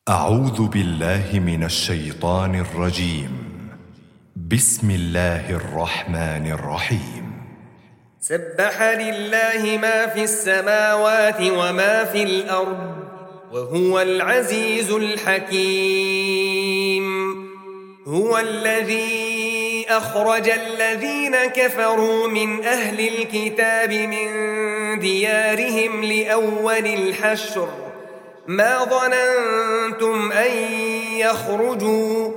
أعوذ بالله من الشيطان الرجيم. بسم الله الرحمن الرحيم. سبح لله ما في السماوات وما في الأرض وهو العزيز الحكيم. هو الذي أخرج الذين كفروا من أهل الكتاب من ديارهم لأول الحشر ما ظننتم أن يخرجوا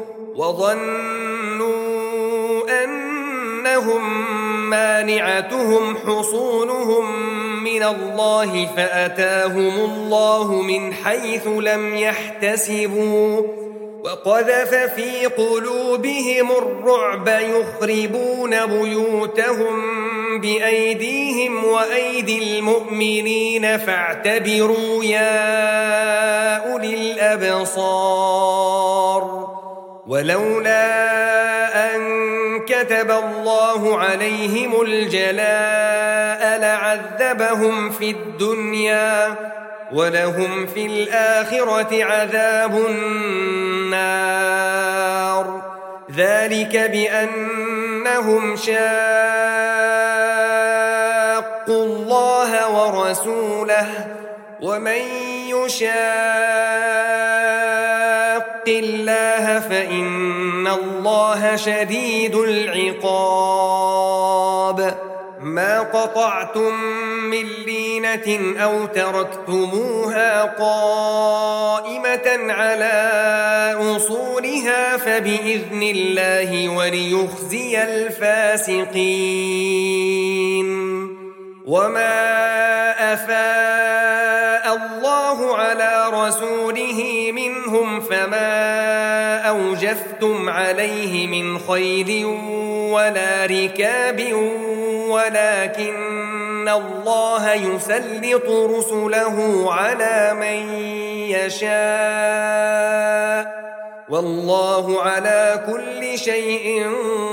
وظنوا أنهم مانعتهم حصونهم من الله فأتاهم الله من حيث لم يحتسبوا وقذف في قلوبهم الرعب يخربون بيوتهم بأيديهم وأيدي المؤمنين فاعتبروا يا أولي الأبصار. ولولا أن كتب الله عليهم الجلاء لعذبهم في الدنيا ولهم في الآخرة عذاب النار. ذلك بأنهم شاقوا الله ورسوله ومن يشاق الله فإن الله شديد العقاب. ما قطعتم من لينة أو تركتموها قائمة على أصولها فبإذن الله وليخزي الفاسقين. وما أفاء الله على رسوله منهم فما أوجفتم عليه من خيل ولا ركاب ولكن الله يسلط رسله على من يشاء والله على كل شيء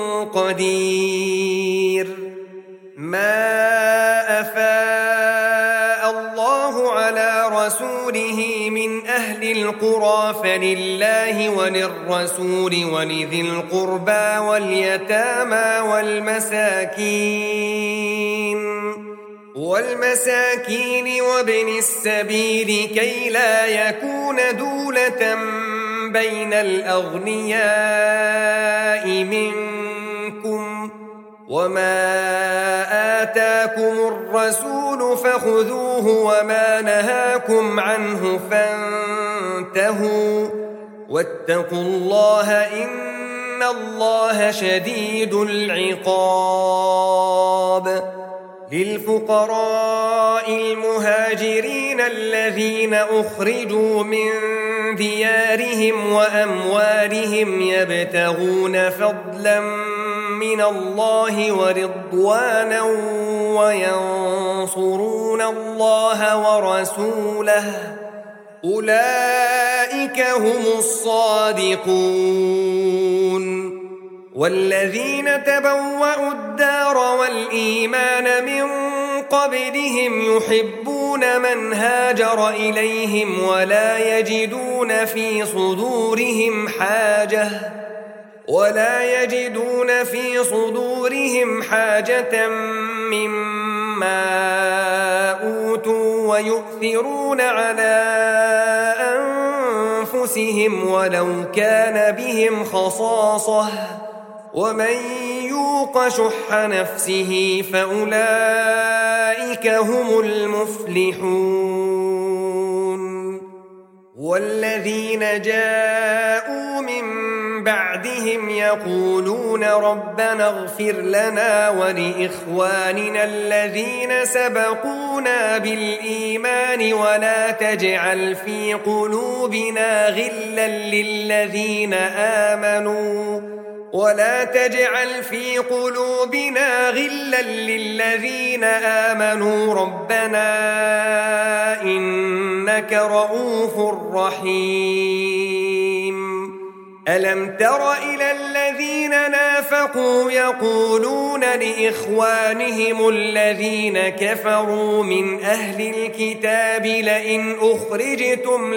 قدير. ما أفاء الله على رسوله من أهل القرى فلله وللرسول ولذي القربى واليتامى والمساكين وابن السبيل كي لا يكون دولة بين الأغنياء منكم. وما آتاكم الرسول فخذوه وما نهاكم عنه فانتهوا واتقوا الله إن الله شديد العقاب. للفقراء المهاجرين الذين أخرجوا من ديارهم وأموالهم يبتغون فضلا من الله ورضوانا وينصرون الله ورسوله أولئك هم الصادقون. والذين تبوأوا الدار والإيمان من قبلهم يحبون من هاجر إليهم ولا يجدون في صدورهم حاجة مما أوتوا ويؤثرون على أنفسهم ولو كان بهم خصاصة ومن يوق شح نفسه فأولئك هم المفلحون. والذين جاءوا من بعدهم يقولون ربنا اغفر لنا ولإخواننا الذين سبقونا بالإيمان ولا تجعل في قلوبنا غلا للذين آمنوا ربنا إنك رؤوف رحيم. ألم تر إلى الذين نافقوا يقولون لإخوانهم الذين كفروا من أهل الكتاب لئن أخرجتم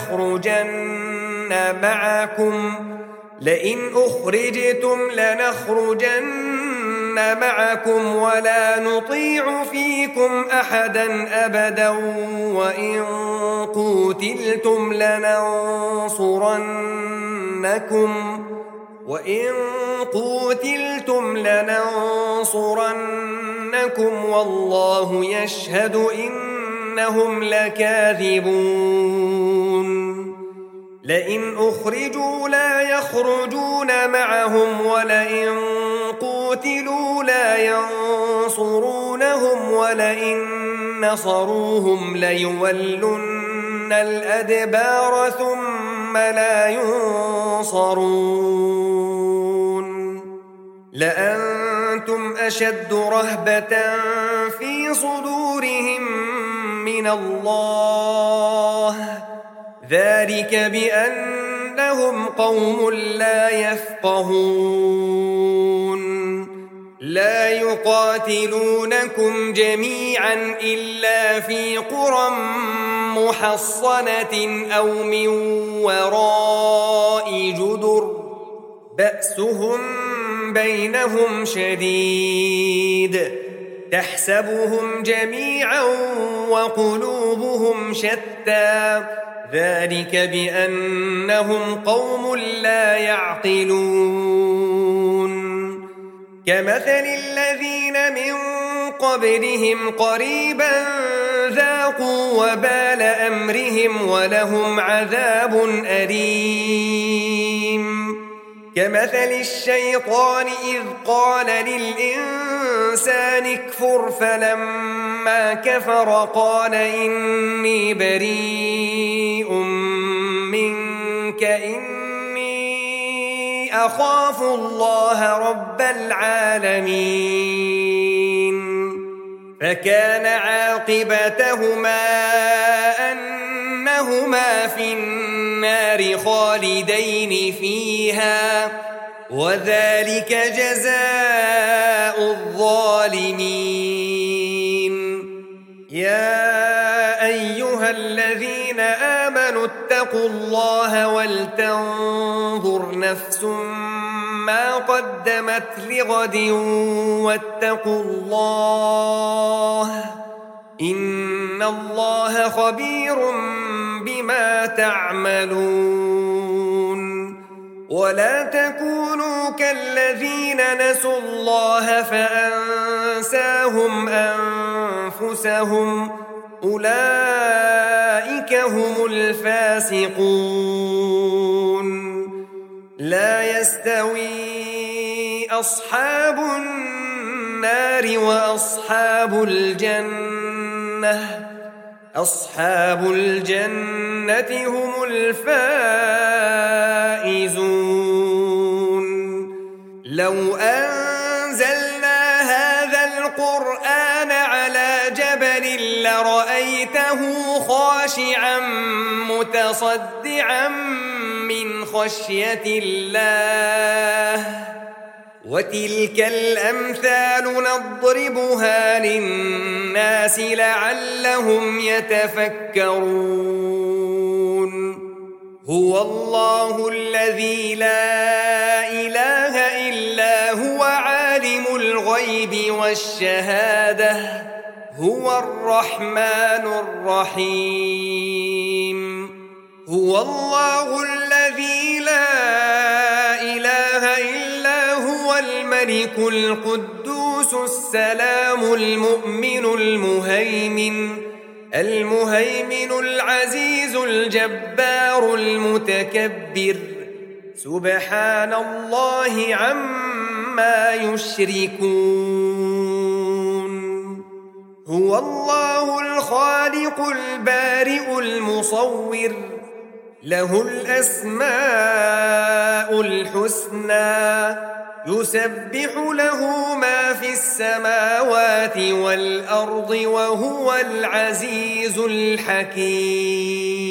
لنخرجن معكم ولا نطيع فيكم أحدا أبدا وإن قوتلتم لننصرنكم والله يشهد إنهم لكاذبون لئن أخرجوا لا يخرجون معهم ولئن قوتلوا لا ينصرونهم ولئن نصروهم ليولن الأدبار ثم لا ينصرون لأنتم أشد رهبة في صدورهم من الله ذلك بأنهم قوم لا يفقهون لا يقاتلونكم جميعا إلا في قرى محصنة أو من وراء جدر بأسهم بينهم شديد تحسبهم جميعا وقلوبهم شتى ذلك بأنهم قوم لا يعقلون كمثل الذين من قبلهم قريبا ذاقوا وبال أمرهم ولهم عذاب أليم كمثل الشيطان إذ قال للإنسان اكفر فلما كفر قال إني بريء منك إني أخاف الله رب العالمين فكان عاقبتهما أنهما في النار خالدين فيها وذلك جزاء الظالمين يا أيها الذين آمنوا اتقوا الله ولتنظر نفس ما قدمت لغد واتقوا الله إن الله خبير بما تعملون ولا تكونوا كالذين نسوا الله فأنساهم أنفسهم أولئك هم الفاسقون لا يستوي أصحاب النار وأصحاب الجنة هم الفائزون لو أنزلنا هذا القرآن على جبل لرأيته خاشعا متصدعا من خشية الله وتلك الأمثال نضربها للناس لعلهم يتفكرون هو الله الذي لا إله إلا هو عالم الغيب والشهادة هو الرحمن الرحيم هو الله الذي لا إله إلا هو الملك القدوس السلام المؤمن المهيمن العزيز الجبار المتكبر سبحان الله عما يشركون هو الله الخالق البارئ المصور له الأسماء الحسنى يسبح له ما في السماوات والأرض وهو العزيز الحكيم